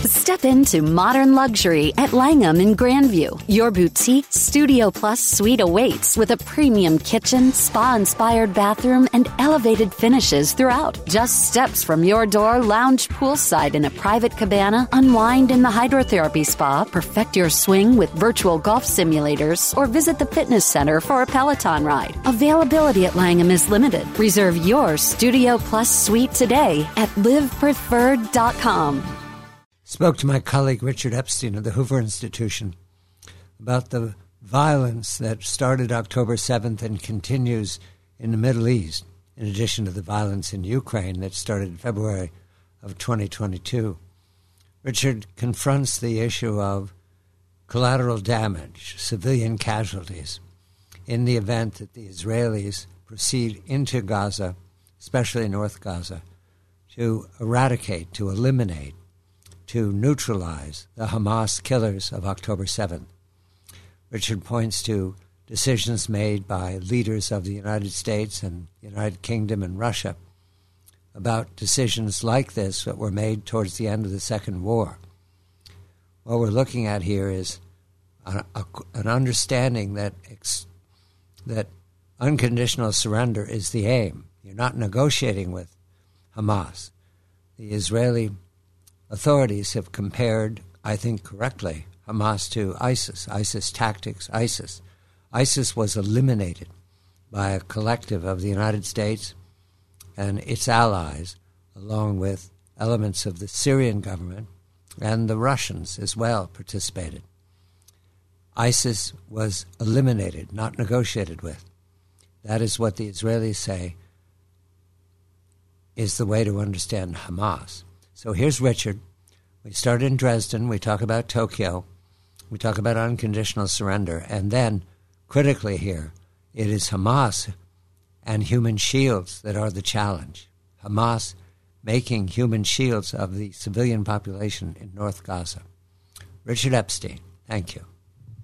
Step into modern luxury at Langham in Grandview. Your boutique Studio Plus suite awaits with a premium kitchen, spa-inspired bathroom, and elevated finishes throughout. Just steps from your door, lounge poolside in a private cabana, unwind in the hydrotherapy spa, perfect your swing with virtual golf simulators, or visit the fitness center for a Peloton ride. Availability at Langham is limited. Reserve your Studio Plus suite today at livepreferred.com. Spoke to my colleague Richard Epstein of the Hoover Institution about the violence that started October 7th and continues in the Middle East, in addition to the violence in Ukraine that started in February of 2022. Richard confronts the issue of collateral damage, civilian casualties, in the event that the Israelis proceed into Gaza, especially North Gaza, to eradicate, to eliminate, to neutralize the Hamas killers of October 7th. Richard points to decisions made by leaders of the United States and the United Kingdom and Russia about decisions like this that were made towards the end of the Second War. What we're looking at here is an understanding that unconditional surrender is the aim. You're not negotiating with Hamas. The Israeli authorities have compared, I think correctly, Hamas to ISIS, ISIS tactics, ISIS. ISIS was eliminated by a collective of the United States and its allies, along with elements of the Syrian government, and the Russians as well participated. ISIS was eliminated, not negotiated with. That is what the Israelis say is the way to understand Hamas. So here's Richard. We start in Dresden. We talk about Tokyo. We talk about unconditional surrender. And then, critically here, it is Hamas and human shields that are the challenge. Hamas making human shields of the civilian population in North Gaza. Richard Epstein, thank you.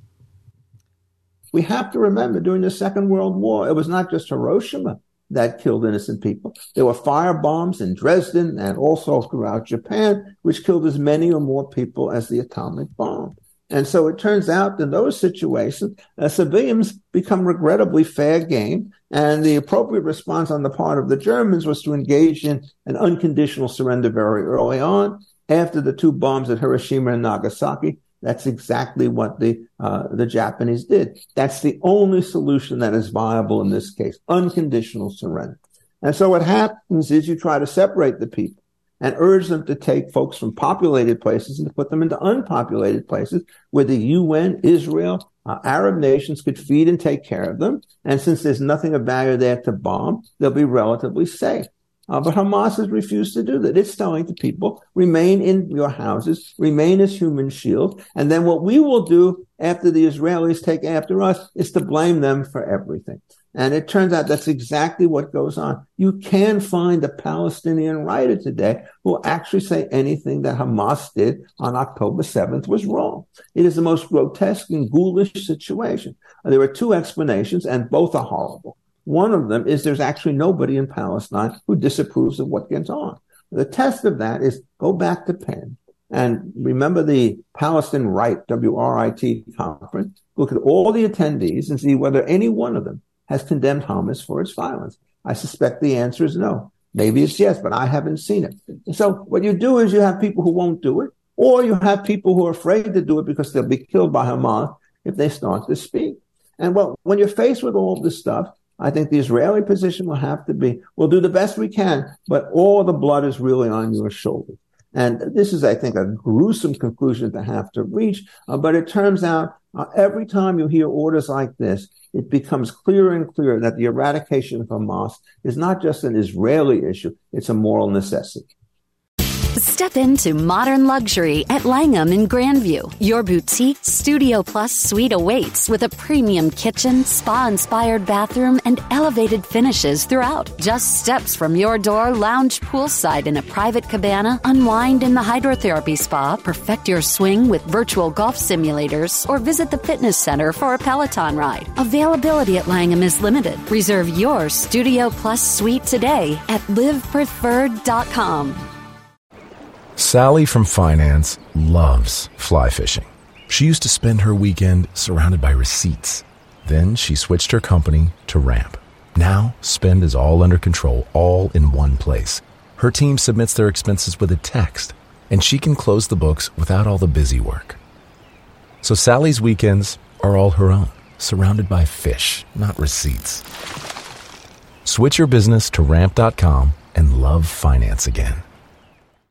We have to remember, during the Second World War, it was not just Hiroshima that killed innocent people. There were firebombs in Dresden and also throughout Japan, which killed as many or more people as the atomic bomb. And so it turns out in those situations, civilians become regrettably fair game. And the appropriate response on the part of the Germans was to engage in an unconditional surrender very early on. After the two bombs at Hiroshima and Nagasaki, that's exactly what the Japanese did. That's the only solution that is viable in this case, unconditional surrender. And so what happens is you try to separate the people and urge them to take folks from populated places and to put them into unpopulated places where the UN, Israel, Arab nations could feed and take care of them. And since there's nothing of value there to bomb, they'll be relatively safe. But Hamas has refused to do that. It's telling the people, remain in your houses, remain as human shields. And then what we will do after the Israelis take after us is to blame them for everything. And it turns out that's exactly what goes on. You can find a Palestinian writer today who will actually say anything that Hamas did on October 7th was wrong. It is the most grotesque and ghoulish situation. There are two explanations, and both are horrible. One of them is there's actually nobody in Palestine who disapproves of what gets on. The test of that is go back to Penn and remember the Palestine Right, WRIT conference. Look at all the attendees and see whether any one of them has condemned Hamas for its violence. I suspect the answer is no. Maybe it's yes, but I haven't seen it. And so what you do is you have people who won't do it, or you have people who are afraid to do it because they'll be killed by Hamas if they start to speak. And well, when you're faced with all this stuff, I think the Israeli position will have to be, we'll do the best we can, but all the blood is really on your shoulders. And this is, I think, a gruesome conclusion to have to reach. But it turns out every time you hear orders like this, it becomes clearer and clearer that the eradication of Hamas is not just an Israeli issue, it's a moral necessity. Step into modern luxury at Langham in Grandview. Your boutique Studio Plus suite awaits with a premium kitchen, spa-inspired bathroom, and elevated finishes throughout. Just steps from your door, lounge poolside in a private cabana, unwind in the hydrotherapy spa, perfect your swing with virtual golf simulators, or visit the fitness center for a Peloton ride. Availability at Langham is limited. Reserve your Studio Plus suite today at livepreferred.com. Sally from finance loves fly fishing. She used to spend her weekend surrounded by receipts. Then she switched her company to Ramp. Now, spend is all under control, all in one place. Her team submits their expenses with a text, and she can close the books without all the busy work. So Sally's weekends are all her own, surrounded by fish, not receipts. Switch your business to Ramp.com and love finance again.